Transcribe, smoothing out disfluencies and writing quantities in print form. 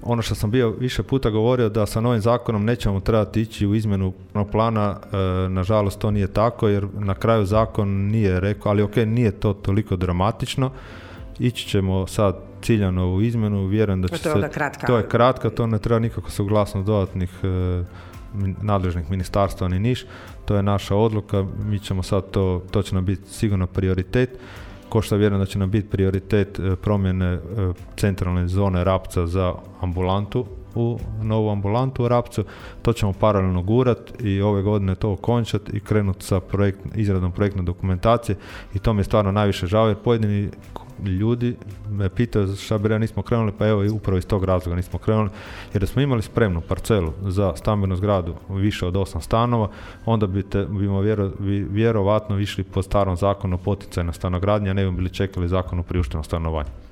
ono što sam bio više puta govorio da sa novim zakonom nećemo trebati ići u izmjenu plana, nažalost to nije tako jer na kraju zakon nije rekao, ali ok, nije to toliko dramatično, ići ćemo sad ciljano u izmjenu, vjerujem da će se... To je kratka, to ne treba nikako suglasnost dodatnih nadležnih ministarstva ni niš, to je naša odluka, mi ćemo sad to će nam biti sigurno prioritet, ko što vjerujem da će nam biti prioritet promjene centralne zone Rapca za ambulantu, u novu ambulantu u Rapcu, to ćemo paralelno gurati i ove godine to okončati i krenuti sa izradom projektne dokumentacije i to mi je stvarno najviše žao jer pojedini ljudi me pitaju šta bi nismo krenuli, pa evo i upravo iz tog razloga nismo krenuli, jer da smo imali spremnu parcelu za stambenu zgradu više od 8 stanova, onda bimo vjerovatno išli po starom zakonu o poticajnoj stanogradnji, a ne bi bili čekali zakon o priušteno stanovanju.